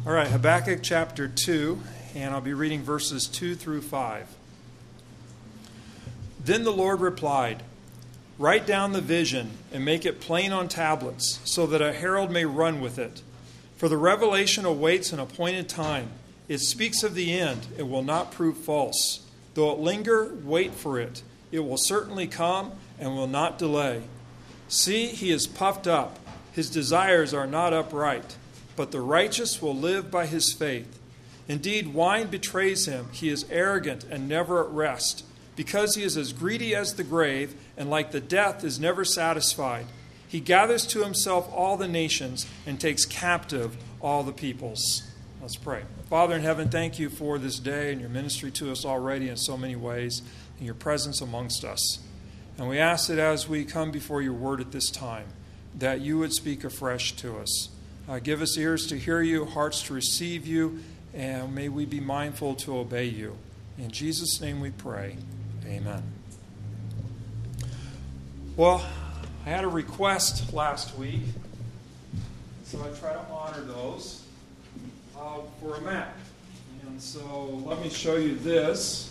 All right, Habakkuk chapter 2, and I'll be reading verses 2 through 5. Then the Lord replied, "Write down the vision and make it plain on tablets, so that a herald may run with it. For the revelation awaits an appointed time. It speaks of the end. It will not prove false. Though it linger, wait for it. It will certainly come and will not delay. See, he is puffed up. His desires are not upright. But the righteous will live by his faith. Indeed, wine betrays him. He is arrogant and never at rest, because he is as greedy as the grave, and like the death is never satisfied. He gathers to himself all the nations and takes captive all the peoples." Let's pray. Father in heaven, thank you for this day and your ministry to us already in so many ways, and your presence amongst us. And we ask that as we come before your word at this time, that you would speak afresh to us. Give us ears to hear you, hearts to receive you, and may we be mindful to obey you. In Jesus' name we pray. Amen. Well, I had a request last week, so I try to honor those for a map. And so let me show you this.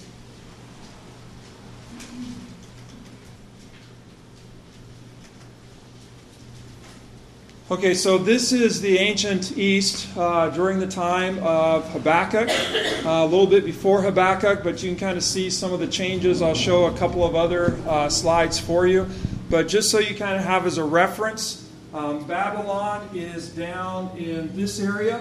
Okay, so this is the ancient East during the time of Habakkuk, a little bit before Habakkuk, but you can kind of see some of the changes. I'll show a couple of other slides for you. But just so you kind of have as a reference, Babylon is down in this area.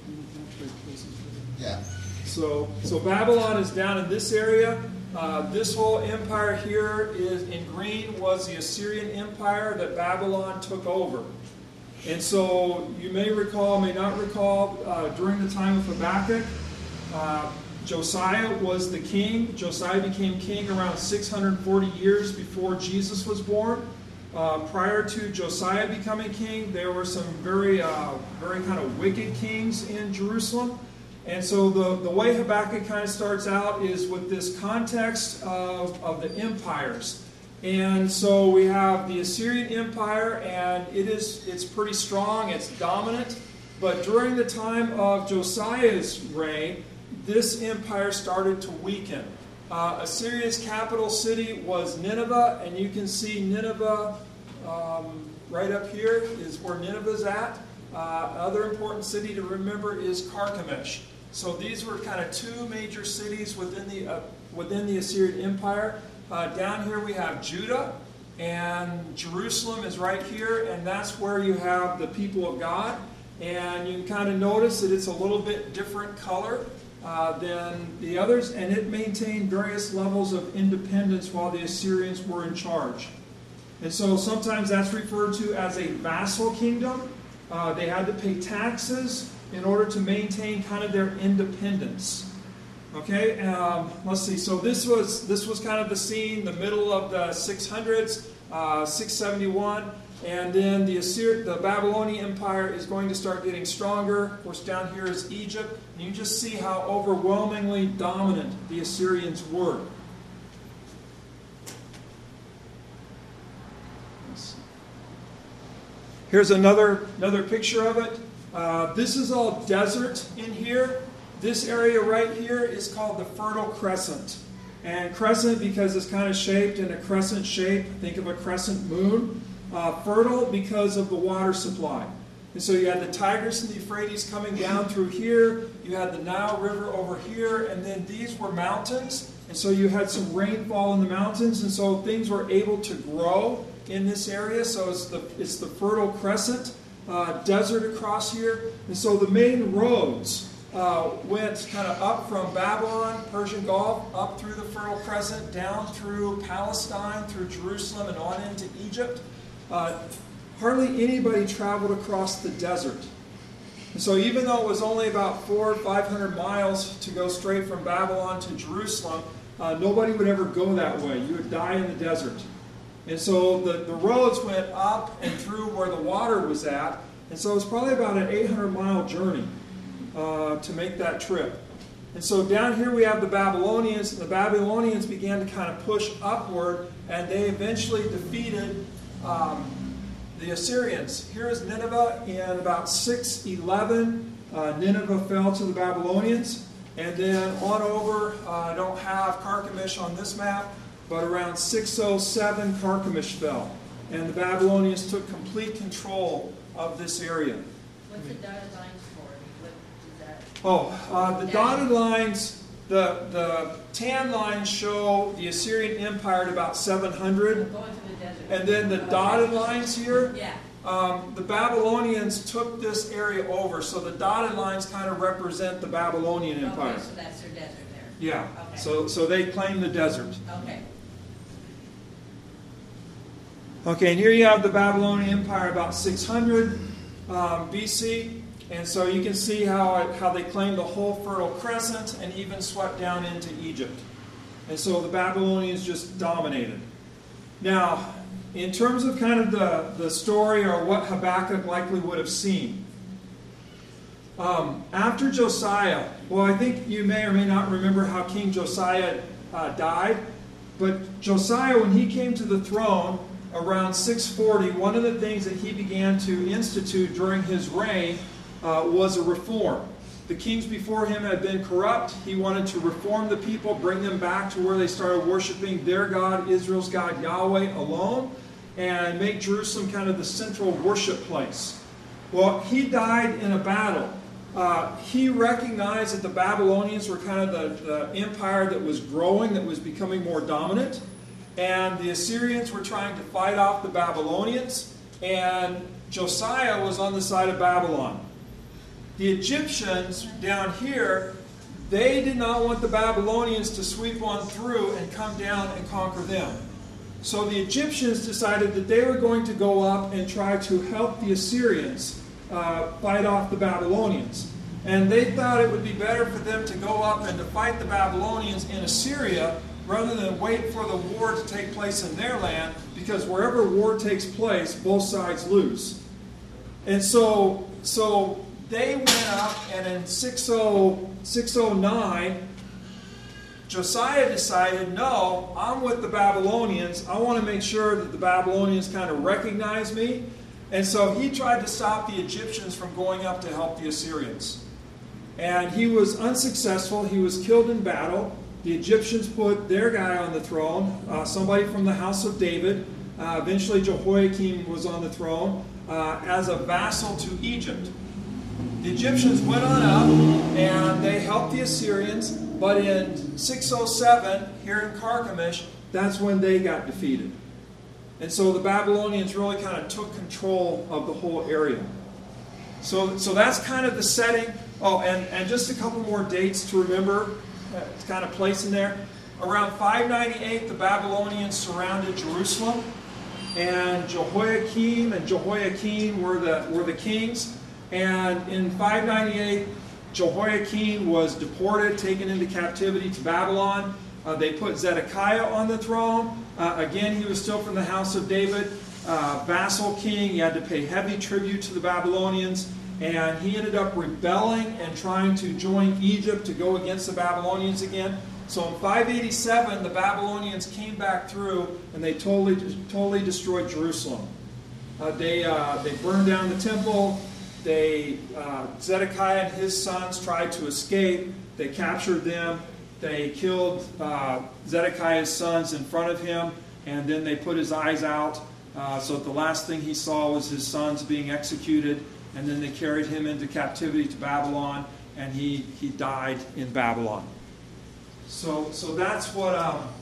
Yeah. So Babylon is down in this area. This whole empire here is in green was the Assyrian Empire that Babylon took over. And so you may recall, may not recall, during the time of Habakkuk, Josiah was the king. Josiah became king around 640 years before Jesus was born. Prior to Josiah becoming king, there were some very kind of wicked kings in Jerusalem. And so the way Habakkuk kind of starts out is with this context of the empires. And so we have the Assyrian Empire, and it's pretty strong, it's dominant. But during the time of Josiah's reign, this empire started to weaken. Assyria's capital city was Nineveh, and you can see Nineveh right up here is where Nineveh's at. Another important city to remember is Carchemish. So these were kind of two major cities within the Assyrian Empire. Down here we have Judah, and Jerusalem is right here, and that's where you have the people of God. And you can kind of notice that it's a little bit different color than the others, and it maintained various levels of independence while the Assyrians were in charge. And so sometimes that's referred to as a vassal kingdom. They had to pay taxes in order to maintain kind of their independence. Okay, let's see. So this was kind of the scene, the middle of the 600s, 671, and then the Babylonian Empire is going to start getting stronger. Of course, down here is Egypt, and you just see how overwhelmingly dominant the Assyrians were. Here's another picture of it. This is all desert in here. This area right here is called the Fertile Crescent. And crescent because it's kind of shaped in a crescent shape. Think of a crescent moon. Fertile because of the water supply. And so you had the Tigris and the Euphrates coming down through here. You had the Nile River over here. And then these were mountains. And so you had some rainfall in the mountains. And so things were able to grow in this area. So it's the Fertile Crescent. Desert across here. And so the main roads went kind of up from Babylon, Persian Gulf, up through the Fertile Crescent, down through Palestine, through Jerusalem, and on into Egypt. Hardly anybody traveled across the desert. And so even though it was only about 400 or 500 miles to go straight from Babylon to Jerusalem, nobody would ever go that way. You would die in the desert. And so the roads went up and through where the water was at. And so it was probably about an 800-mile journey to make that trip. And so down here we have the Babylonians. And the Babylonians began to kind of push upward, and they eventually defeated the Assyrians. Here is Nineveh in about 611. Nineveh fell to the Babylonians. And then on over, I don't have Carchemish on this map, but around 607 Carchemish fell. And the Babylonians took complete control of this area. What's the dotted lines for? What is that? The dotted lines, the tan lines show the Assyrian Empire at about 700. Going through the desert. And then the dotted lines here, Yeah. the Babylonians took this area over. So the dotted lines kind of represent the Babylonian Empire. Okay, so that's their desert there. Yeah, Okay. so they claim the desert. Okay. Okay, and here you have the Babylonian Empire about 600 BC. And so you can see how they claimed the whole Fertile Crescent and even swept down into Egypt. And so the Babylonians just dominated. Now, in terms of kind of the story or what Habakkuk likely would have seen, after Josiah, well, I think you may or may not remember how King Josiah died. But Josiah, when he came to the throne around 640, one of the things that he began to institute during his reign was a reform. The kings before him had been corrupt. He wanted to reform the people, bring them back to where they started worshiping their God, Israel's God, Yahweh alone, and make Jerusalem kind of the central worship place. Well, he died in a battle. He recognized that the Babylonians were kind of the empire that was growing, that was becoming more dominant. And the Assyrians were trying to fight off the Babylonians. And Josiah was on the side of Babylon. The Egyptians down here, they did not want the Babylonians to sweep on through and come down and conquer them. So the Egyptians decided that they were going to go up and try to help the Assyrians fight off the Babylonians. And they thought it would be better for them to go up and to fight the Babylonians in Assyria rather than wait for the war to take place in their land, because wherever war takes place, both sides lose. And so they went up, and in 609, Josiah decided, no, I'm with the Babylonians. I want to make sure that the Babylonians kind of recognize me. And so he tried to stop the Egyptians from going up to help the Assyrians. And he was unsuccessful. He was killed in battle. The Egyptians put their guy on the throne, somebody from the house of David. Eventually Jehoiakim was on the throne as a vassal to Egypt. The Egyptians went on up and they helped the Assyrians, but in 607, here in Carchemish, that's when they got defeated. And so the Babylonians really kind of took control of the whole area. So that's kind of the setting. Oh, and just a couple more dates to remember. It's kind of placed in there. Around 598, the Babylonians surrounded Jerusalem, and Jehoiakim and Jehoiakim were the kings. And in 598, Jehoiakim was deported, taken into captivity to Babylon. They put Zedekiah on the throne. Again, he was still from the house of David, vassal king. He had to pay heavy tribute to the Babylonians. And he ended up rebelling and trying to join Egypt to go against the Babylonians again. So in 587, the Babylonians came back through and they totally destroyed Jerusalem. They burned down the temple. Zedekiah and his sons tried to escape. They captured them. They killed Zedekiah's sons in front of him, and then they put his eyes out. So the last thing he saw was his sons being executed. And then they carried him into captivity to Babylon, and he died in Babylon. So that's what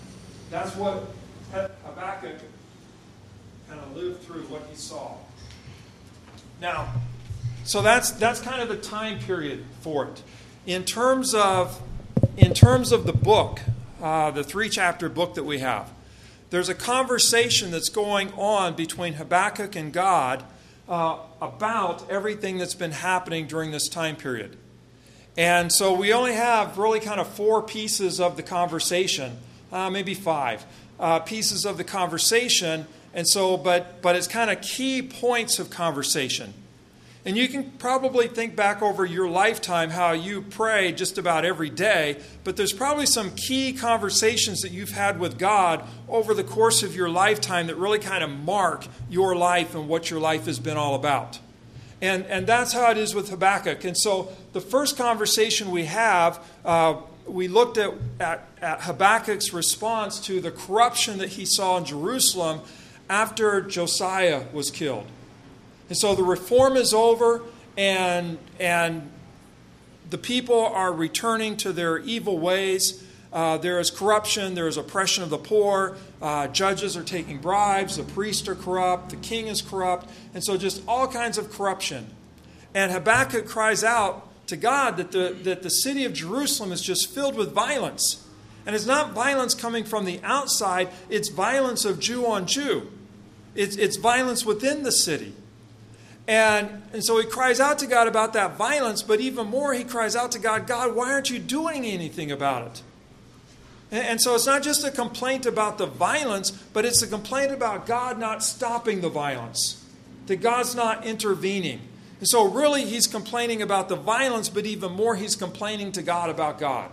Habakkuk kind of lived through, what he saw. Now, so that's kind of the time period for it. In terms of the book, the 3-chapter book that we have, there's a conversation that's going on between Habakkuk and God about everything that's been happening during this time period. And so we only have really kind of 4 pieces of the conversation, maybe 5 pieces of the conversation. And so, but it's kind of key points of conversation. And you can probably think back over your lifetime how you pray just about every day, but there's probably some key conversations that you've had with God over the course of your lifetime that really kind of mark your life and what your life has been all about. And that's how it is with Habakkuk. And so the first conversation we have, we looked at Habakkuk's response to the corruption that he saw in Jerusalem after Josiah was killed. And so the reform is over, and the people are returning to their evil ways. There is corruption, there is oppression of the poor, judges are taking bribes, the priests are corrupt, the king is corrupt, and so just all kinds of corruption. And Habakkuk cries out to God that the city of Jerusalem is just filled with violence. And it's not violence coming from the outside, it's violence of Jew on Jew. It's violence within the city. And so he cries out to God about that violence, but even more he cries out to God, God, why aren't you doing anything about it? And so it's not just a complaint about the violence, but it's a complaint about God not stopping the violence, that God's not intervening. And so really he's complaining about the violence, but even more he's complaining to God about God.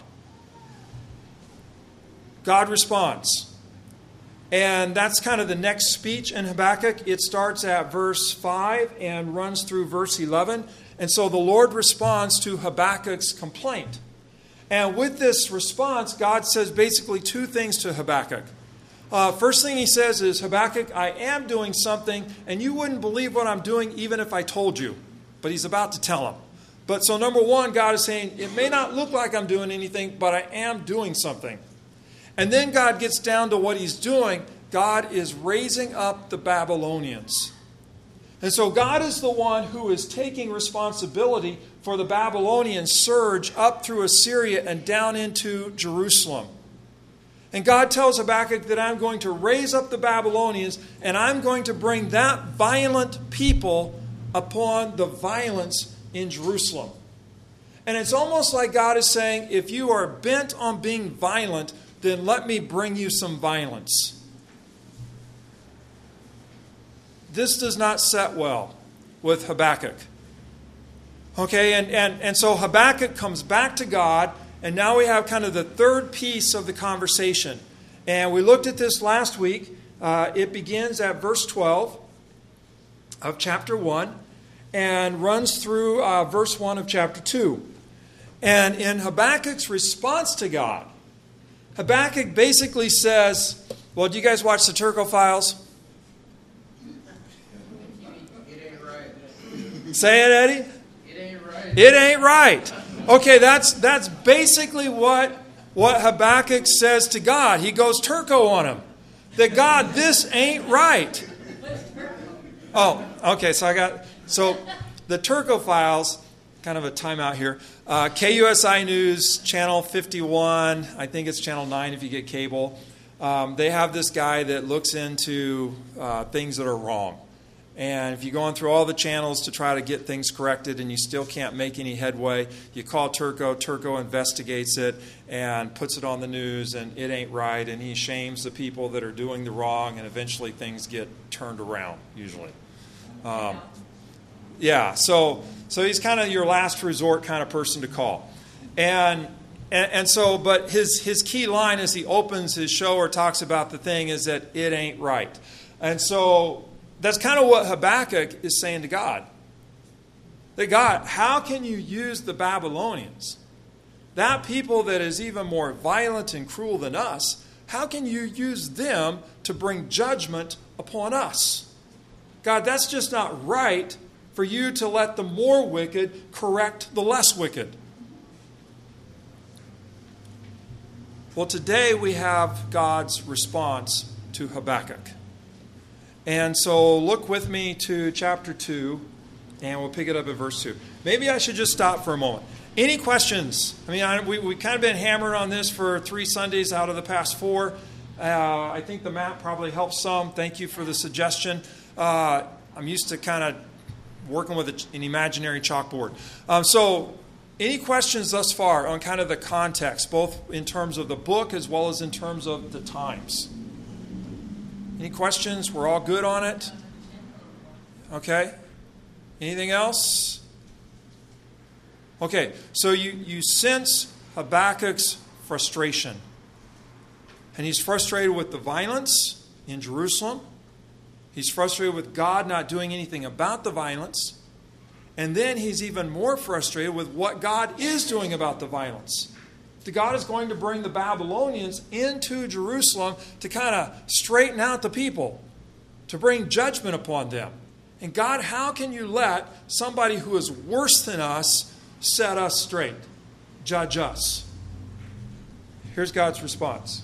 God responds. And that's kind of the next speech in Habakkuk. It starts at verse 5 and runs through verse 11. And so the Lord responds to Habakkuk's complaint. And with this response, God says basically two things to Habakkuk. First thing he says is, Habakkuk, I am doing something, and you wouldn't believe what I'm doing even if I told you. But he's about to tell him. But so number one, God is saying, it may not look like I'm doing anything, but I am doing something. And then God gets down to what he's doing. God is raising up the Babylonians. And so God is the one who is taking responsibility for the Babylonian surge up through Assyria and down into Jerusalem. And God tells Habakkuk that I'm going to raise up the Babylonians and I'm going to bring that violent people upon the violence in Jerusalem. And it's almost like God is saying, if you are bent on being violent, then let me bring you some violence. This does not set well with Habakkuk. Okay, and so Habakkuk comes back to God, and now we have kind of the third piece of the conversation. And we looked at this last week. It begins at verse 12 of chapter 1 and runs through verse 1 of chapter 2. And in Habakkuk's response to God, Habakkuk basically says, well, do you guys watch the Turco Files? It ain't right. Say it, Eddie? It ain't right. It ain't right. Okay, that's basically what Habakkuk says to God. He goes Turco on him. That God, this ain't right. Oh, okay, so the Turco Files, kind of a timeout here. KUSI News, Channel 51, I think it's Channel 9 if you get cable. They have this guy that looks into things that are wrong. And if you're going through all the channels to try to get things corrected and you still can't make any headway, you call Turco. Turco investigates it and puts it on the news, and it ain't right. And he shames the people that are doing the wrong, and eventually things get turned around, usually. Yeah, so he's kind of your last resort kind of person to call. And so, but his key line as he opens his show or talks about the thing is that it ain't right. And so that's kind of what Habakkuk is saying to God. That God, how can you use the Babylonians, that people that is even more violent and cruel than us, how can you use them to bring judgment upon us? God, that's just not right for you to let the more wicked correct the less wicked. Well, today we have God's response to Habakkuk. And so look with me to chapter 2, and we'll pick it up at verse 2. Maybe I should just stop for a moment. Any questions? I mean, we've kind of been hammering on this for 3 Sundays out of the past 4. I think the map probably helps some. Thank you for the suggestion. I'm used to kind of working with an imaginary chalkboard. So any questions thus far on kind of the context, both in terms of the book as well as in terms of the times? Any questions? We're all good on it? Okay. Anything else? Okay, so you sense Habakkuk's frustration. And he's frustrated with the violence in Jerusalem. He's frustrated with God not doing anything about the violence. And then he's even more frustrated with what God is doing about the violence. That God is going to bring the Babylonians into Jerusalem to kind of straighten out the people, to bring judgment upon them. And God, how can you let somebody who is worse than us set us straight, judge us? Here's God's response.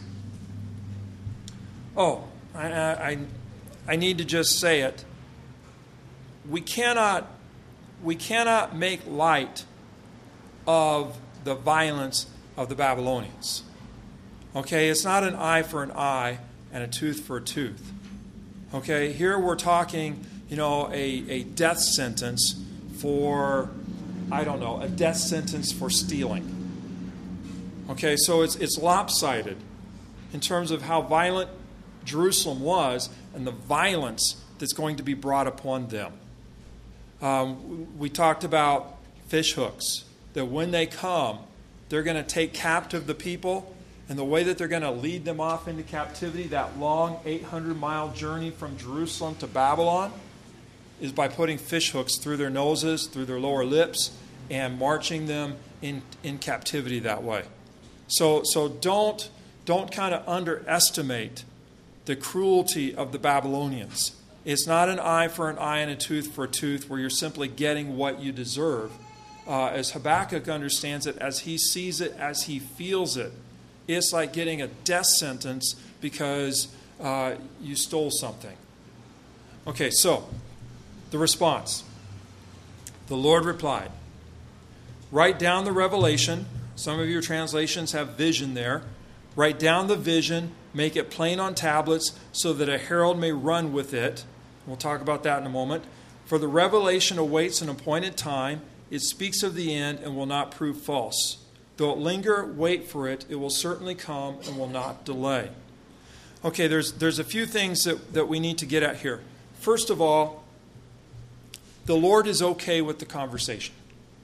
Oh, I need to just say it. We cannot make light of the violence of the Babylonians. Okay, it's not an eye for an eye and a tooth for a tooth. Okay, here we're talking, a death sentence for, a death sentence for stealing. Okay, so it's lopsided in terms of how violent Jerusalem was and the violence that's going to be brought upon them. We talked about fish hooks, that when they come, they're going to take captive the people, and the way that they're going to lead them off into captivity, that long 800-mile journey from Jerusalem to Babylon, is by putting fish hooks through their noses, through their lower lips, and marching them in captivity that way. So don't kind of underestimate the cruelty of the Babylonians. It's not an eye for an eye and a tooth for a tooth where you're simply getting what you deserve. As Habakkuk understands it, as he sees it, as he feels it, it's like getting a death sentence because you stole something. Okay, so the response. The Lord replied, write down the revelation. Some of your translations have vision there. Write down the vision, make it plain on tablets so that a herald may run with it. We'll talk about that in a moment. For the revelation awaits an appointed time. It speaks of the end and will not prove false. Though it linger, wait for it. It will certainly come and will not delay. Okay, there's a few things that we need to get at here. First of all, the Lord is okay with the conversation.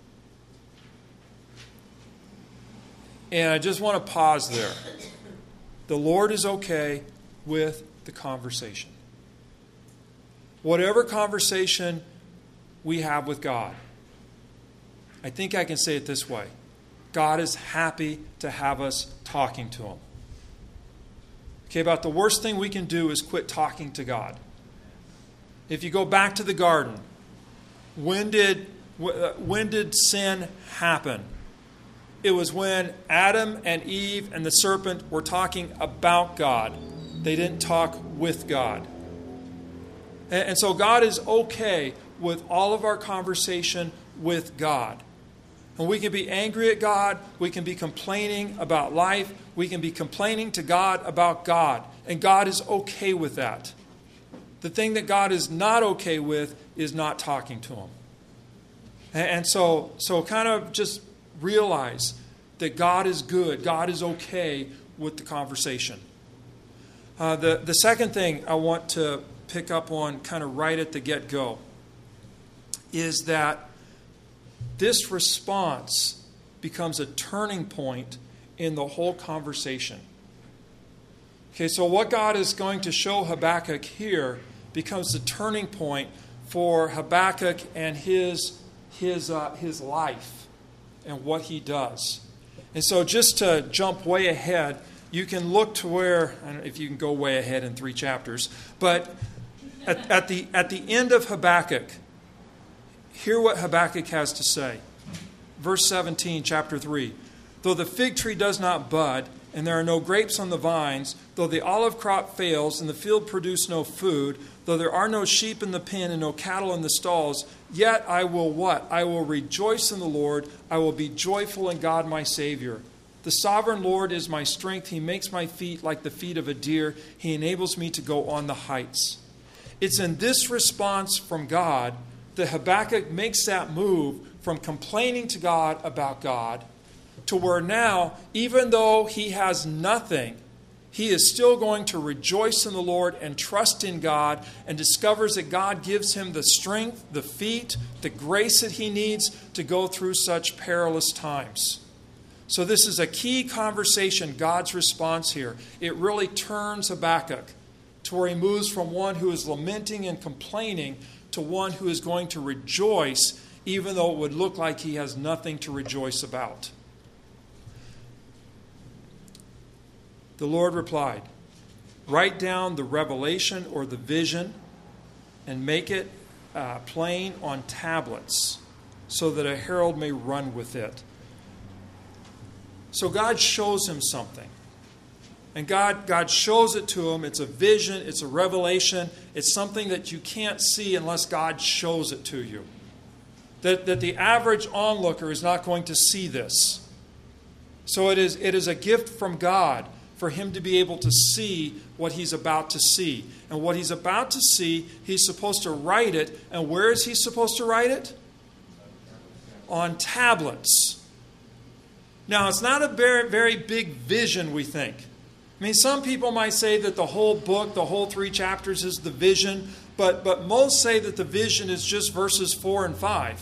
And I just want to pause there. The Lord is okay with the conversation. Whatever conversation we have with God, I think I can say it this way. God is happy to have us talking to Him. Okay, about the worst thing we can do is quit talking to God. If you go back to the garden, when did sin happen? It was when Adam and Eve and the serpent were talking about God. They didn't talk with God. And so God is okay with all of our conversation with God. And we can be angry at God. We can be complaining about life. We can be complaining to God about God. And God is okay with that. The thing that God is not okay with is not talking to Him. And so kind of just realize that God is good. God is okay with the conversation. The second thing I want to pick up on kind of right at the get-go is that this response becomes a turning point in the whole conversation. Okay, so what God is going to show Habakkuk here becomes the turning point for Habakkuk and his life and what he does. And so just to jump way ahead, you can look to where, I don't know if you can go way ahead in 3 chapters, but at the end of Habakkuk, hear what Habakkuk has to say. Verse 17, chapter 3. Though the fig tree does not bud, and there are no grapes on the vines, though the olive crop fails, and the field produce no food, though there are no sheep in the pen and no cattle in the stalls, yet I will what? I will rejoice in the Lord. I will be joyful in God my Savior. The sovereign Lord is my strength. He makes my feet like the feet of a deer. He enables me to go on the heights. It's in this response from God that Habakkuk makes that move from complaining to God about God to where now, even though he has nothing, he is still going to rejoice in the Lord and trust in God, and discovers that God gives him the strength, the feet, the grace that he needs to go through such perilous times. So this is a key conversation, God's response here. It really turns Habakkuk to where he moves from one who is lamenting and complaining to one who is going to rejoice, even though it would look like he has nothing to rejoice about. The Lord replied, "Write down the revelation or the vision and make it plain on tablets so that a herald may run with it." So God shows him something. And God shows it to him. It's a vision. It's a revelation. It's something that you can't see unless God shows it to you. That the average onlooker is not going to see this. So it is a gift from God for him to be able to see what he's about to see. And what he's about to see, he's supposed to write it. And where is he supposed to write it? On tablets. Now, it's not a very, very big vision, we think. I mean, some people might say that the whole book, the whole 3 chapters is the vision, but most say that the vision is just verses 4 and 5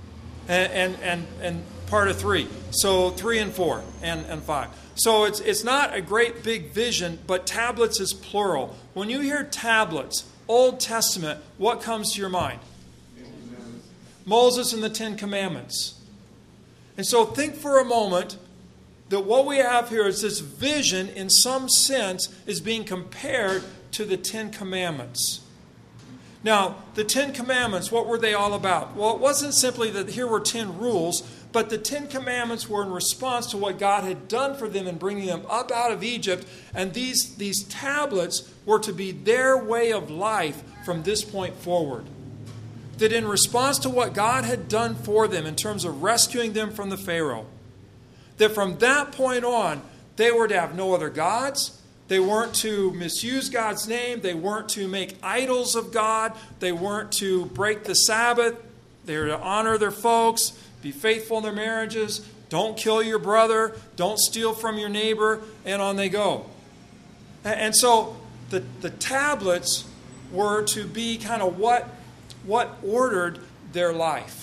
and part of 3. So 3 and 4 and 5. So it's not a great big vision, but tablets is plural. When you hear tablets, Old Testament, what comes to your mind? Moses and the 10 Commandments. And so think for a moment that what we have here is this vision, in some sense, is being compared to the 10 Commandments. Now, the 10 Commandments, what were they all about? Well, it wasn't simply that here were 10 rules, but the 10 Commandments were in response to what God had done for them in bringing them up out of Egypt, and these tablets were to be their way of life from this point forward. That in response to what God had done for them in terms of rescuing them from the Pharaoh, that from that point on, they were to have no other gods. They weren't to misuse God's name. They weren't to make idols of God. They weren't to break the Sabbath. They were to honor their folks, be faithful in their marriages, don't kill your brother, don't steal from your neighbor, and on they go. And so the tablets were to be kind of what ordered their life.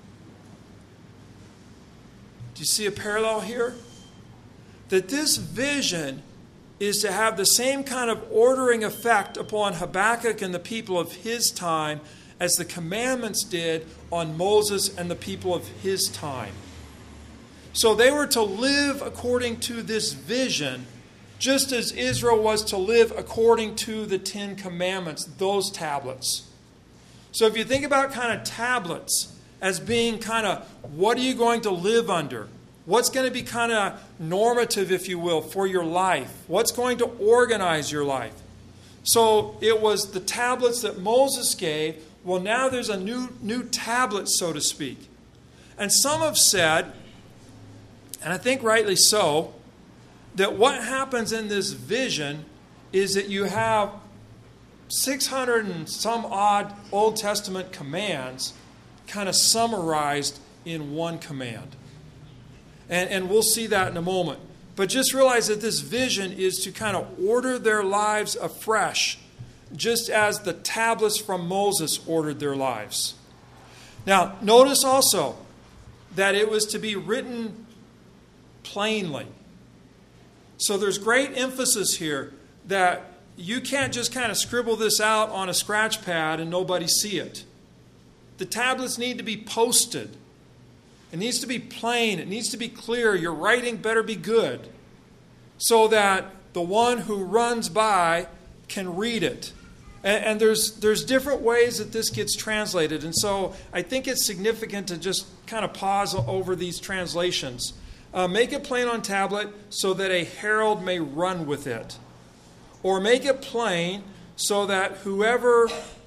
Do you see a parallel here? That this vision is to have the same kind of ordering effect upon Habakkuk and the people of his time as the commandments did on Moses and the people of his time. So they were to live according to this vision, just as Israel was to live according to the 10 Commandments, those tablets. So if you think about kind of tablets as being kind of, what are you going to live under? What's going to be kind of normative, if you will, for your life? What's going to organize your life? So it was the tablets that Moses gave. Well, now there's a new tablet, so to speak. And some have said, and I think rightly so, that what happens in this vision is that you have 600 and some odd Old Testament commands kind of summarized in one command. And we'll see that in a moment. But just realize that this vision is to kind of order their lives afresh, just as the tablets from Moses ordered their lives. Now, notice also that it was to be written plainly. So there's great emphasis here that you can't just kind of scribble this out on a scratch pad and nobody see it. The tablets need to be posted. It needs to be plain. It needs to be clear. Your writing better be good so that the one who runs by can read it. And there's different ways that this gets translated. And so I think it's significant to just kind of pause over these translations. Make it plain on tablet so that a herald may run with it. Or make it plain so that whoever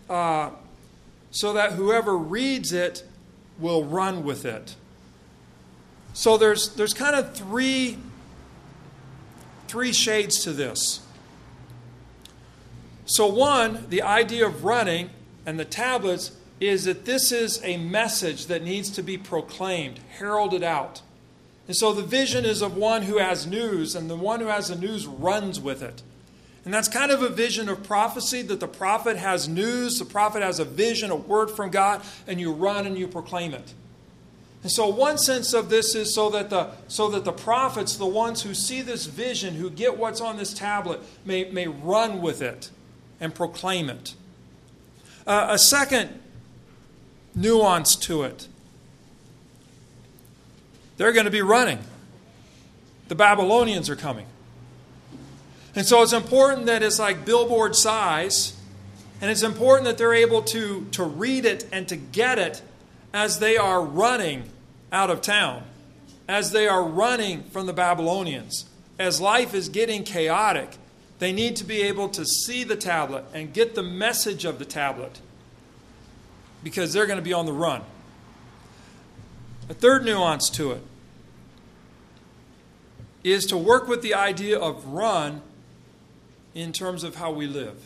reads it will run with it. So there's kind of three shades to this. So one, the idea of running and the tablets is that this is a message that needs to be proclaimed, heralded out. And so the vision is of one who has news, and the one who has the news runs with it. And that's kind of a vision of prophecy, that the prophet has news, the prophet has a vision, a word from God, and you run and you proclaim it. And so one sense of this is so that the prophets, the ones who see this vision, who get what's on this tablet, may run with it and proclaim it. A second nuance to it. They're going to be running. The Babylonians are coming. And so it's important that it's like billboard size, and it's important that they're able to read it and to get it as they are running out of town, as they are running from the Babylonians. As life is getting chaotic, they need to be able to see the tablet and get the message of the tablet, because they're going to be on the run. A third nuance to it is to work with the idea of run in terms of how we live.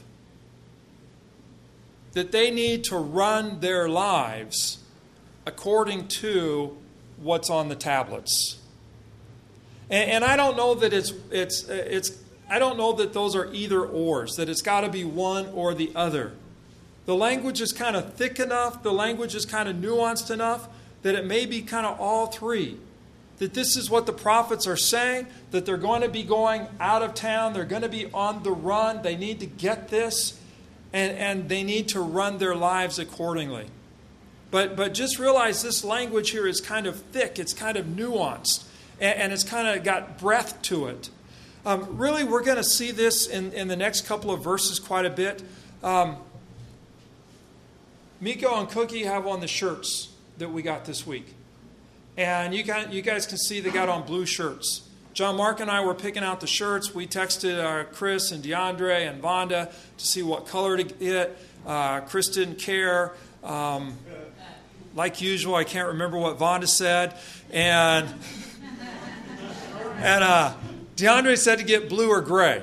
That they need to run their lives according to what's on the tablets. And I don't know that I don't know that those are either ors, that it's got to be one or the other. The language is kind of thick enough, the language is kind of nuanced enough that it may be kind of all three. That this is what the prophets are saying, that they're going to be going out of town, they're going to be on the run, they need to get this, and they need to run their lives accordingly. But just realize this language here is kind of thick, it's kind of nuanced, and it's kind of got breadth to it. Really, we're going to see this in the next couple of verses quite a bit. Miko and Cookie have on the shirts that we got this week. And you guys can see they got on blue shirts. John Mark and I were picking out the shirts. We texted Chris and DeAndre and Vonda to see what color to get. Chris didn't care. Like usual, I can't remember what Vonda said. And DeAndre said to get blue or gray.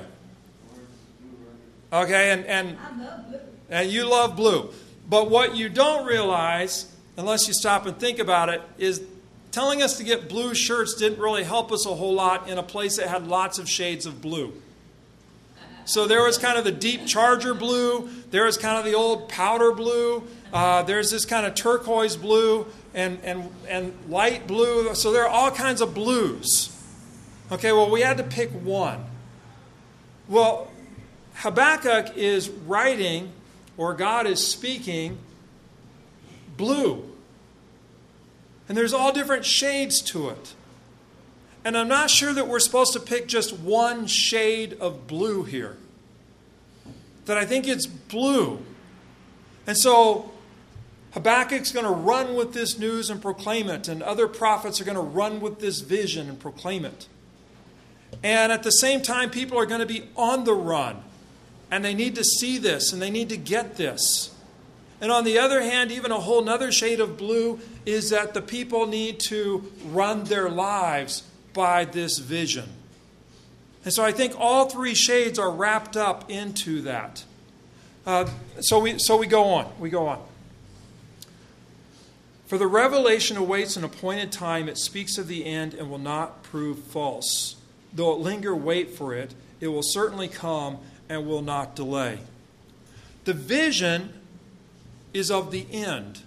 Okay, and you love blue. But what you don't realize, unless you stop and think about it, is telling us to get blue shirts didn't really help us a whole lot in a place that had lots of shades of blue. So there was kind of the deep Charger blue. There was kind of the old powder blue. There's this kind of turquoise blue and light blue. So there are all kinds of blues. Okay, well, we had to pick one. Well, Habakkuk is writing, or God is speaking, blue. And there's all different shades to it. And I'm not sure that we're supposed to pick just one shade of blue here. That I think it's blue. And so Habakkuk's going to run with this news and proclaim it. And other prophets are going to run with this vision and proclaim it. And at the same time, people are going to be on the run. And they need to see this and they need to get this. And on the other hand, even a whole other shade of blue is that the people need to run their lives by this vision. And so I think all three shades are wrapped up into that. So we go on. We go on. For the revelation awaits an appointed time. It speaks of the end and will not prove false. Though it linger, wait for it. It will certainly come and will not delay. The vision is of the end.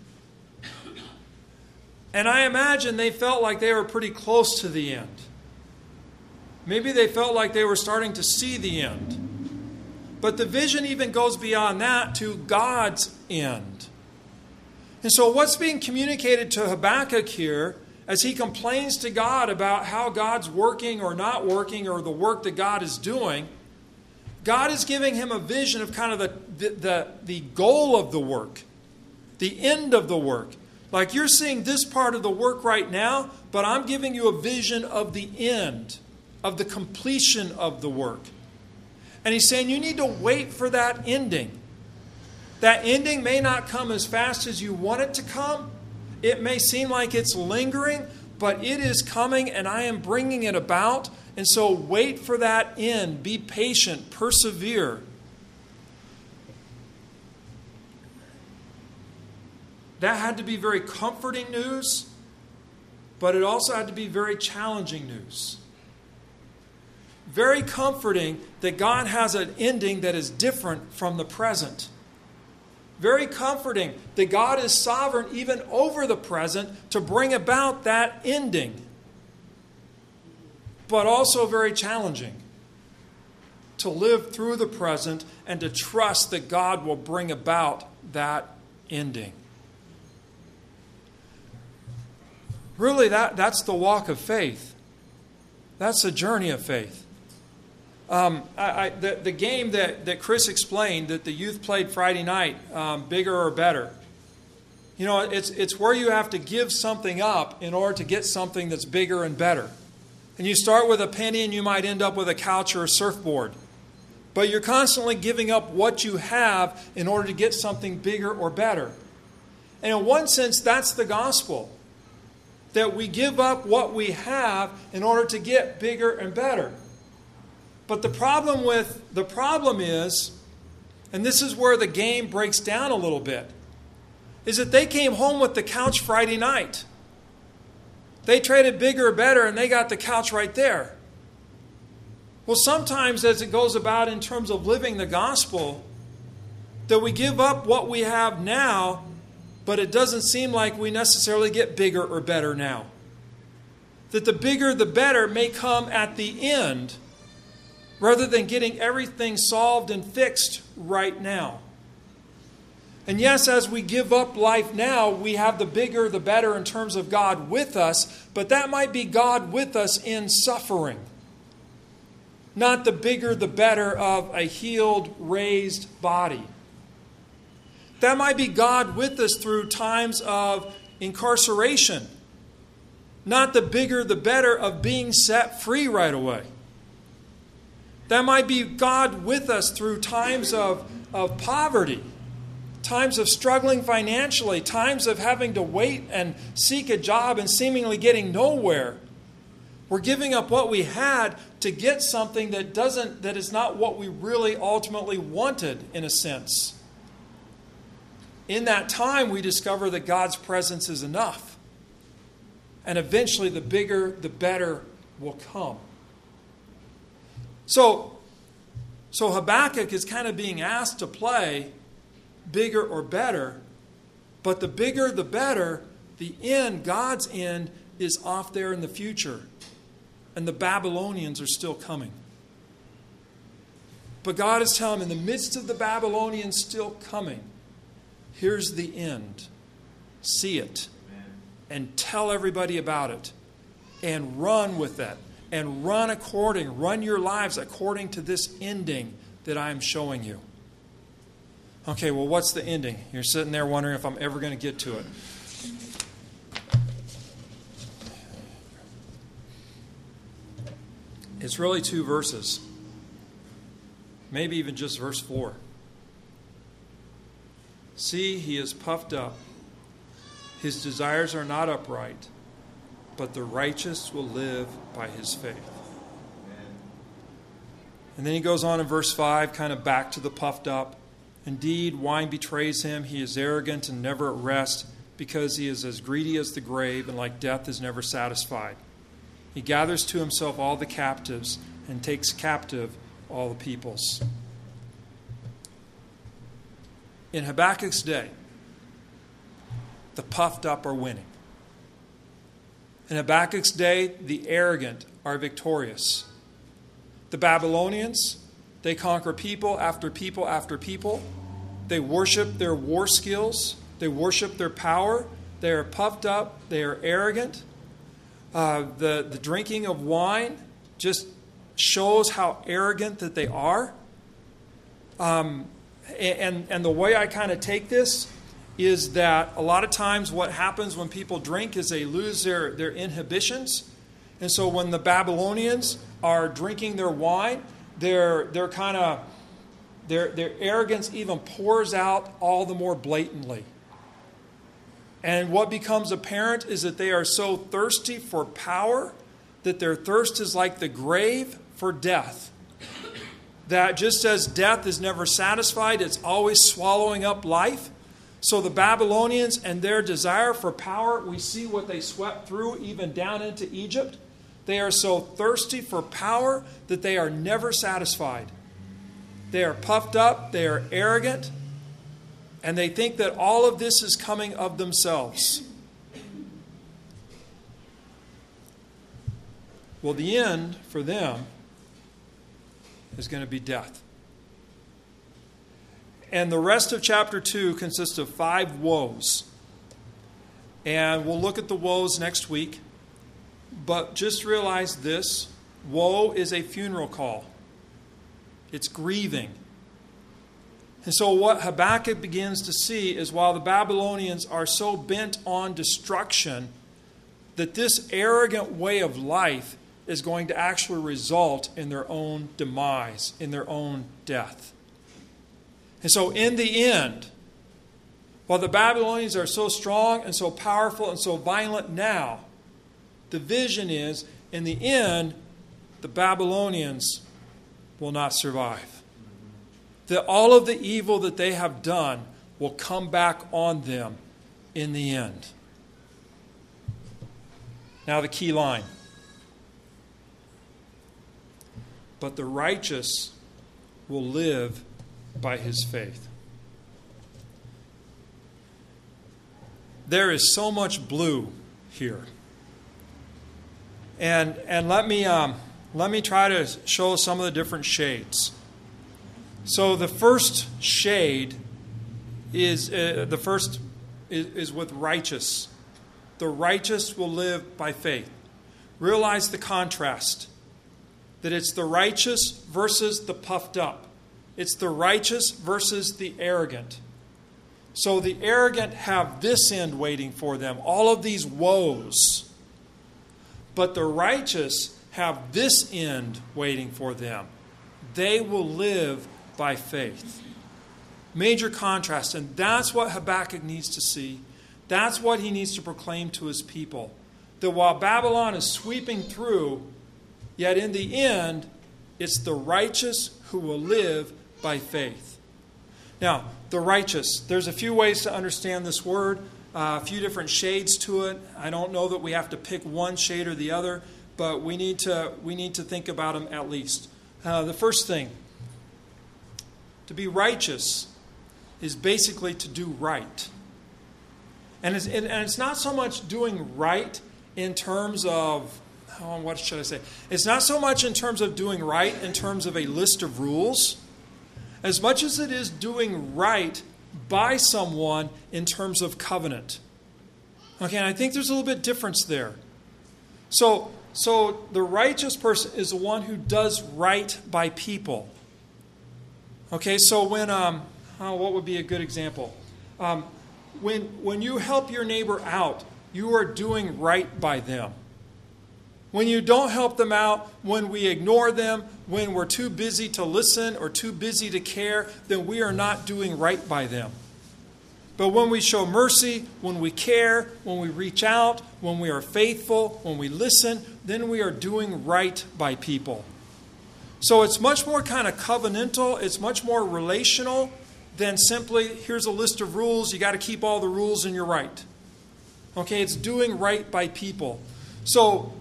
And I imagine they felt like they were pretty close to the end. Maybe they felt like they were starting to see the end. But the vision even goes beyond that to God's end. And so what's being communicated to Habakkuk here, as he complains to God about how God's working or not working, or the work that God is doing, God is giving him a vision of kind of the goal of the work, the end of the work. Like, you're seeing this part of the work right now, but I'm giving you a vision of the end, of the completion of the work. And he's saying you need to wait for that ending. That ending may not come as fast as you want it to come. It may seem like it's lingering, but it is coming, and I am bringing it about. And so wait for that end. Be patient. Persevere. That had to be very comforting news. but it also had to be very challenging news. Very comforting that God has an ending that is different from the present. Very comforting that God is sovereign even over the present to bring about that ending. But also very challenging to live through the present and to trust that God will bring about that ending. Really, that's the walk of faith. That's the journey of faith. The game that Chris explained that the youth played Friday night, Bigger or Better. You know, it's where you have to give something up in order to get something that's bigger and better. And you start with a penny and you might end up with a couch or a surfboard. But you're constantly giving up what you have in order to get something bigger or better. And in one sense, that's the gospel. That we give up what we have in order to get bigger and better. But the problem is, and this is where the game breaks down a little bit, is that they came home with the couch Friday night. They traded bigger or better and they got the couch right there. Well, sometimes as it goes about in terms of living the gospel, that we give up what we have now, but it doesn't seem like we necessarily get bigger or better now. That the bigger the better may come at the end, rather than getting everything solved and fixed right now. And yes, as we give up life now, we have the bigger, the better in terms of God with us, but that might be God with us in suffering. Not the bigger, the better of a healed, raised body. That might be God with us through times of incarceration. Not the bigger, the better of being set free right away. That might be God with us through times of poverty, times of struggling financially, times of having to wait and seek a job and seemingly getting nowhere. We're giving up what we had to get something that is not what we really ultimately wanted, in a sense. In that time, we discover that God's presence is enough. And eventually, the bigger, the better will come. So Habakkuk is kind of being asked to play bigger or better, but the bigger the better, the end, God's end, is off there in the future. And the Babylonians are still coming. But God is telling him, in the midst of the Babylonians still coming, here's the end. See it. And tell everybody about it. And run with that. And run your lives according to this ending that I am showing you. Okay, well, what's the ending? You're sitting there wondering if I'm ever going to get to it. It's really 2 verses. Maybe even just verse 4. See, he is puffed up. His desires are not upright, but the righteous will live by his faith. And then he goes on in verse 5, kind of back to the puffed up. Indeed, wine betrays him. He is arrogant and never at rest, because he is as greedy as the grave, and like death is never satisfied. He gathers to himself all the captives and takes captive all the peoples. In Habakkuk's day, the puffed up are winning. In Habakkuk's day, the arrogant are victorious. The Babylonians, they conquer people after people after people. They worship their war skills. They worship their power. They are puffed up. They are arrogant. The drinking of wine just shows how arrogant that they are. And the way I kind of take this is that a lot of times what happens when people drink is they lose their inhibitions. And so when the Babylonians are drinking their wine, their arrogance even pours out all the more blatantly. And what becomes apparent is that they are so thirsty for power that their thirst is like the grave for death. That just as death is never satisfied, it's always swallowing up life. So the Babylonians and their desire for power, we see what they swept through even down into Egypt. They are so thirsty for power that they are never satisfied. They are puffed up, they are arrogant, and they think that all of this is coming of themselves. Well, the end for them is going to be death. And the rest of chapter 2 consists of 5 woes. And we'll look at the woes next week. But just realize this: woe is a funeral call. It's grieving. And so what Habakkuk begins to see is while the Babylonians are so bent on destruction, that this arrogant way of life is going to actually result in their own demise, in their own death. And so in the end, while the Babylonians are so strong and so powerful and so violent now, the vision is, in the end, the Babylonians will not survive. That all of the evil that they have done will come back on them in the end. Now the key line. But the righteous will live by his faith. There is so much blue here. And let me try to show some of the different shades. So the first shade is with righteous. The righteous will live by faith. Realize the contrast. That it's the righteous versus the puffed up. It's the righteous versus the arrogant. So the arrogant have this end waiting for them, all of these woes. But the righteous have this end waiting for them. They will live by faith. Major contrast, and that's what Habakkuk needs to see. That's what he needs to proclaim to his people. That while Babylon is sweeping through, yet in the end, it's the righteous who will live by faith. Now, the righteous, there's a few ways to understand this word, a few different shades to it. I don't know that we have to pick one shade or the other, but we need to think about them at least. The first thing, to be righteous is basically to do right. And it's not so much doing right in terms of, what should I say? It's not so much in terms of doing right in terms of a list of rules, as much as it is doing right by someone in terms of covenant. Okay, and I think there's a little bit difference there. So the righteous person is the one who does right by people. Okay, so when, what would be a good example? When you help your neighbor out, you are doing right by them. When you don't help them out, when we ignore them, when we're too busy to listen or too busy to care, then we are not doing right by them. But when we show mercy, when we care, when we reach out, when we are faithful, when we listen, then we are doing right by people. So it's much more kind of covenantal, it's much more relational than simply, here's a list of rules, you got to keep all the rules and you're right. Okay, it's doing right by people. So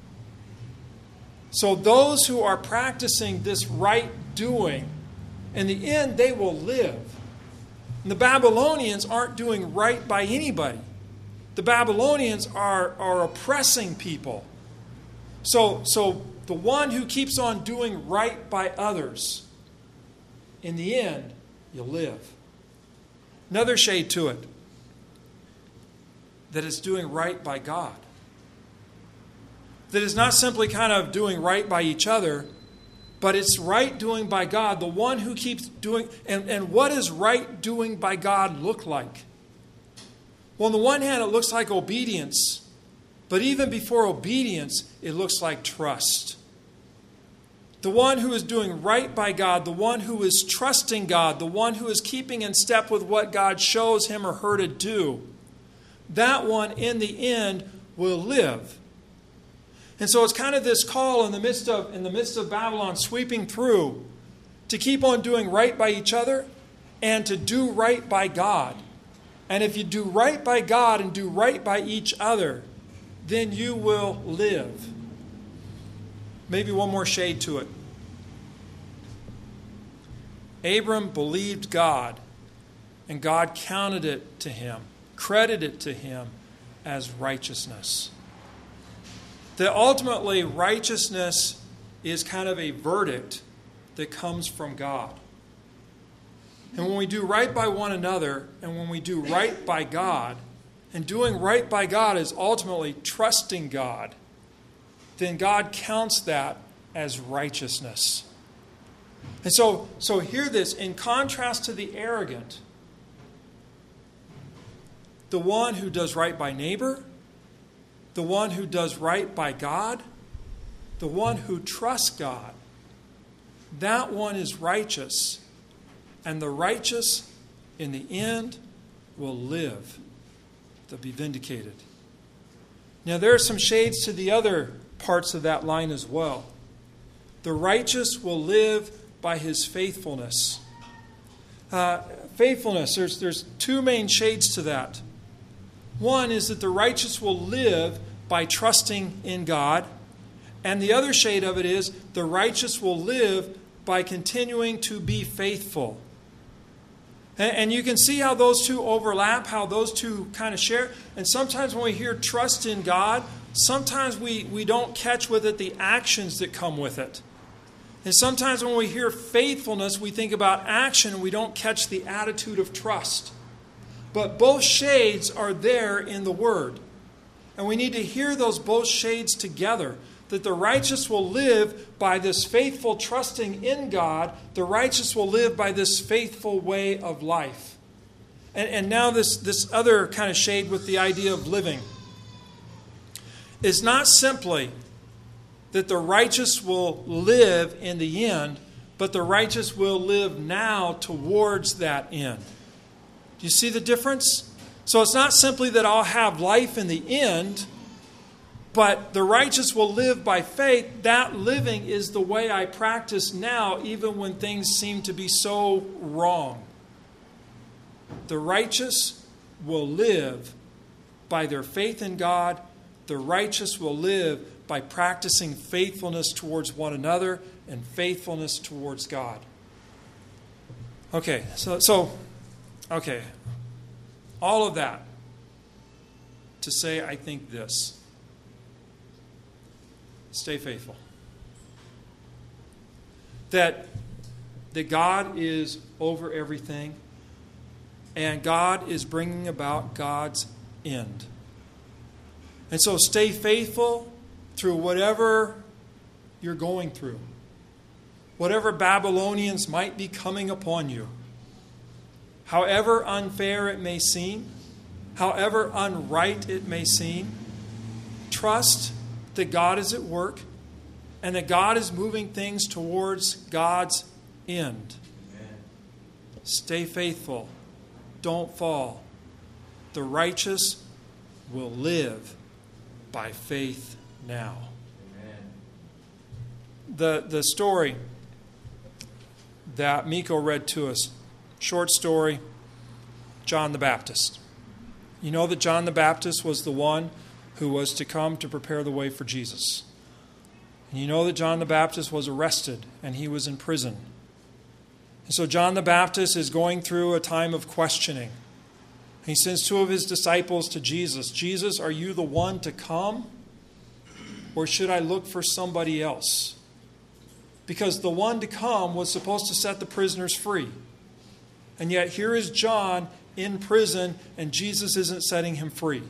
those who are practicing this right doing, in the end, they will live. And the Babylonians aren't doing right by anybody. The Babylonians are oppressing people. So the one who keeps on doing right by others, in the end, you'll live. Another shade to it, that it's doing right by God. That is not simply kind of doing right by each other, but it's right doing by God, the one who keeps doing. And what does right doing by God look like? Well, on the one hand, it looks like obedience, but even before obedience, it looks like trust. The one who is doing right by God, the one who is trusting God, the one who is keeping in step with what God shows him or her to do, that one in the end will live. And so it's kind of this call in the midst of Babylon sweeping through to keep on doing right by each other and to do right by God. And if you do right by God and do right by each other, then you will live. Maybe one more shade to it. Abram believed God, and God counted it to him, credited it to him as righteousness. That ultimately, righteousness is kind of a verdict that comes from God. And when we do right by one another, and when we do right by God, and doing right by God is ultimately trusting God, then God counts that as righteousness. And so hear this, in contrast to the arrogant, the one who does right by neighbor, the one who does right by God, the one who trusts God, that one is righteous. And the righteous, in the end, will live. They'll be vindicated. Now, there are some shades to the other parts of that line as well. The righteous will live by his faithfulness. Faithfulness, there's two main shades to that. One is that the righteous will live by trusting in God. And the other shade of it is the righteous will live by continuing to be faithful. And you can see how those two overlap, how those two kind of share. And sometimes when we hear trust in God, sometimes we don't catch with it the actions that come with it. And sometimes when we hear faithfulness, we think about action and we don't catch the attitude of trust. But both shades are there in the Word. And we need to hear those both shades together. That the righteous will live by this faithful trusting in God. The righteous will live by this faithful way of life. And now this other kind of shade with the idea of living is not simply that the righteous will live in the end, but the righteous will live now towards that end. Do you see the difference? So it's not simply that I'll have life in the end, but the righteous will live by faith. That living is the way I practice now, even when things seem to be so wrong. The righteous will live by their faith in God. The righteous will live by practicing faithfulness towards one another and faithfulness towards God. Okay, okay. All of that to say, I think this. Stay faithful. That God is over everything, and God is bringing about God's end. And so stay faithful through whatever you're going through. Whatever Babylonians might be coming upon you. However unfair it may seem, however unright it may seem, trust that God is at work and that God is moving things towards God's end. Amen. Stay faithful. Don't fall. The righteous will live by faith now. Amen. The story that Miko read to us, short story, John the Baptist. You know that John the Baptist was the one who was to come to prepare the way for Jesus. And you know that John the Baptist was arrested and he was in prison. And so John the Baptist is going through a time of questioning. He sends two of his disciples to Jesus. Jesus, are you the one to come? Or should I look for somebody else? Because the one to come was supposed to set the prisoners free. And yet here is John in prison, and Jesus isn't setting him free.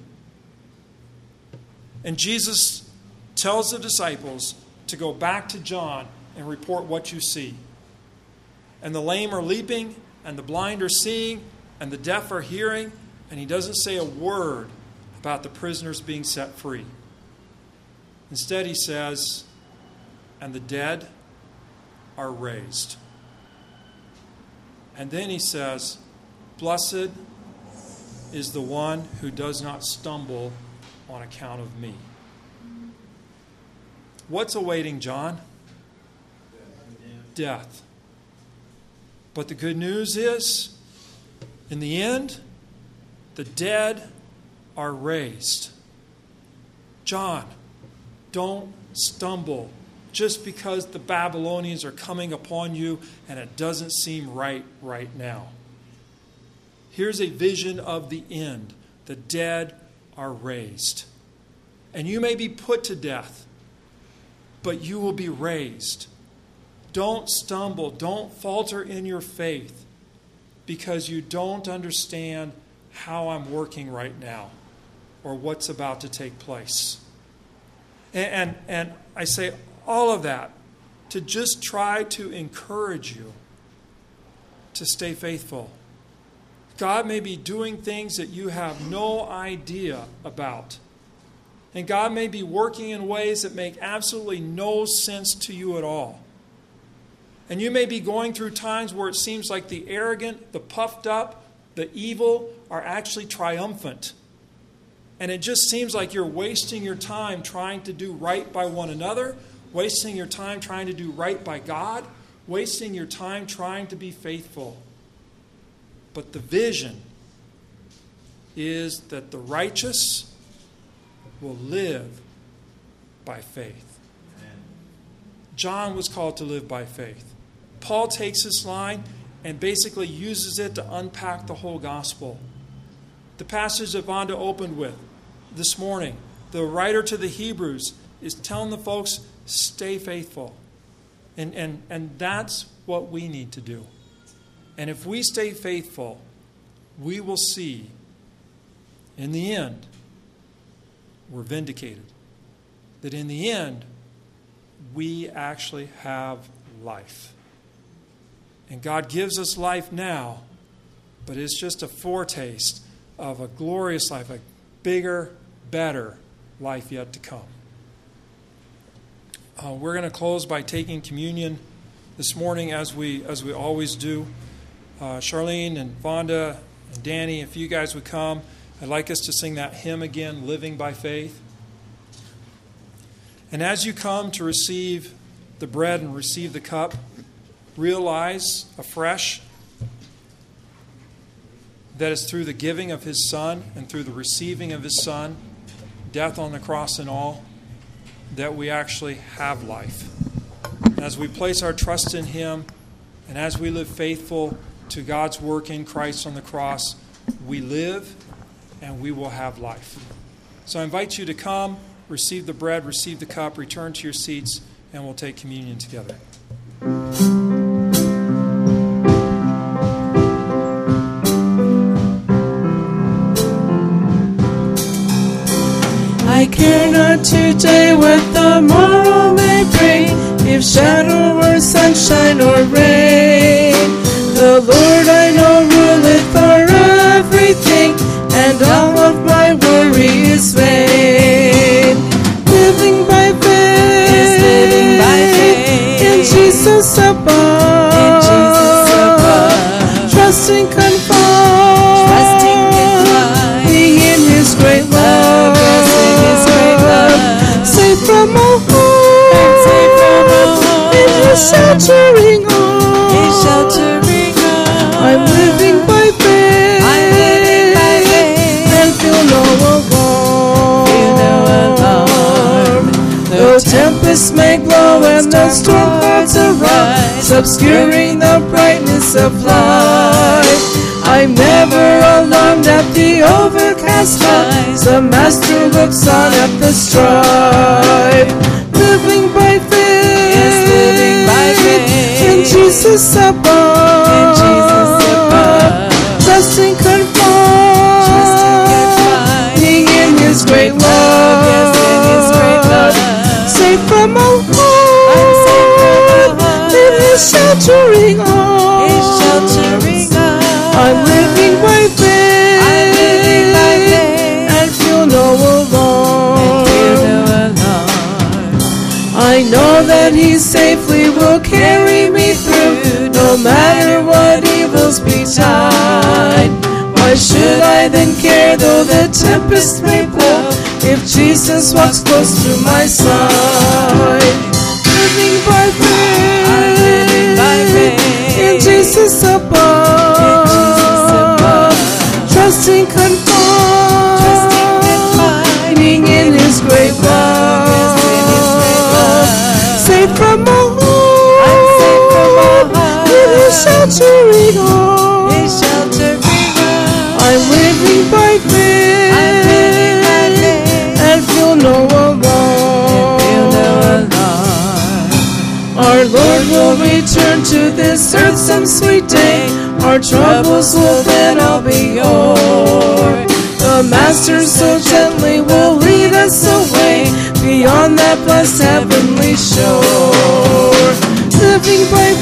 And Jesus tells the disciples to go back to John and report what you see. And the lame are leaping, and the blind are seeing, and the deaf are hearing, and he doesn't say a word about the prisoners being set free. Instead, he says, and the dead are raised. And then he says, blessed is the one who does not stumble on account of me. What's awaiting John? Death. But the good news is, in the end, The dead are raised. John, don't stumble just because the Babylonians are coming upon you and it doesn't seem right now. Here's a vision of the end. The dead are raised. And you may be put to death, but you will be raised. Don't stumble. Don't falter in your faith because you don't understand how I'm working right now or what's about to take place. And I say all of that to just try to encourage you to stay faithful. God may be doing things that you have no idea about. And God may be working in ways that make absolutely no sense to you at all. And you may be going through times where it seems like the arrogant, the puffed up, the evil are actually triumphant. And it just seems like you're wasting your time trying to do right by one another, wasting your time trying to do right by God, wasting your time trying to be faithful. But the vision is that the righteous will live by faith. Amen. John was called to live by faith. Paul takes this line and basically uses it to unpack the whole gospel. The passage that Vonda opened with this morning, the writer to the Hebrews is telling the folks, stay faithful. And that's what we need to do. And if we stay faithful, we will see, in the end, we're vindicated. That in the end, we actually have life. And God gives us life now, but it's just a foretaste of a glorious life, a bigger, better life yet to come. We're going to close by taking communion this morning as we always do. Charlene and Vonda and Danny, if you guys would come, I'd like us to sing that hymn again, Living by Faith. And as you come to receive the bread and receive the cup, realize afresh that it's through the giving of His Son and through the receiving of His Son, death on the cross and all, that we actually have life. And as we place our trust in Him and as we live faithful to God's work in Christ on the cross, we live and we will have life. So I invite you to come, receive the bread, receive the cup, return to your seats, and we'll take communion together. I care not today what the morrow may bring, if shadow or sunshine or rain. The Lord I know ruleth o'er everything, and all of my worry is vain. Living by faith, is living by faith, in Jesus above, in Jesus above. Trusting confide, trusting in God, being in His great love, in His great love. Safe from all harm, and safe from all harm, in His sheltering arms, His sheltering arms. I'm living by faith, I'm living by faith, and feel no alarm, feel no alarm. Though tempests may blow and the storm clouds arise, obscuring the brightness of light, I'm never alarmed at the overcast skies. The Master looks on at the strife. Living by faith, yes, living by faith, in Jesus above, in Jesus above. Trusting confide, being in His great love, yes, in His great love. Safe from all harm, I'm safe from all harm, in His sheltering arms, His sheltering arms. I'm living by faith, I'm living by faith, and feel no alarm, and feel no alarm. I know that He safely will carry me through, no matter what evils betide. Why should I then care though the tempest may blow, if Jesus walks close to my side? Living by faith, I'm living by faith, in Jesus above, in Jesus above. Trusting confide, safe from all harm. In His sheltering arms. I'm living by faith. And feel no alarm. Our Lord will return to this earth some sweet day. Our troubles will then all be o'er. The Master so gently will lead us away beyond that blessed heavenly shore. Living by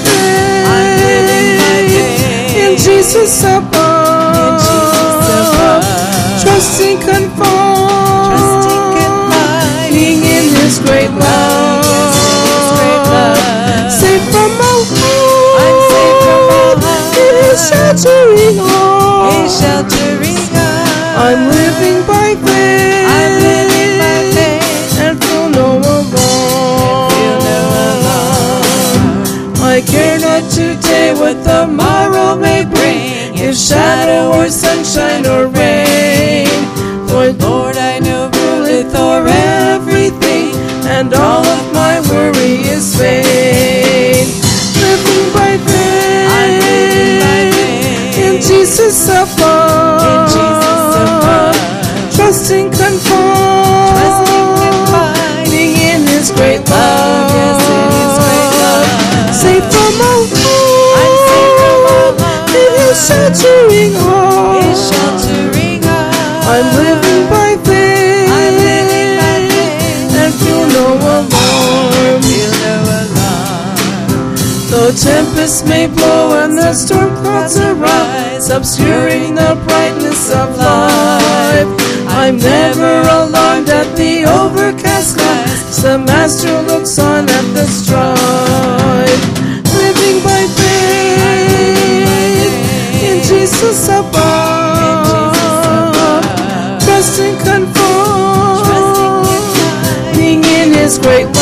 faith in Jesus above. Trusting, confiding in His great love. Safe from all harm. In His sheltering arms. I'm living by faith. And feel no alarm. I care not today what the morrow may bring, if shadow or sunshine or rain. For Lord, I know ruleth o'er everything, and all of my worry is vain. Living by faith in Jesus above. Trusting, confiding in His great love. Safe from all harm. In His sheltering arms. I'm living by faith. And feel no alarm. Though tempests may blow and the storm clouds arise, obscuring the brightness of life, I'm never alarmed at the overcast skies. The Master looks on at the strife. Living by faith in Jesus above. Trusting, confiding in His great love.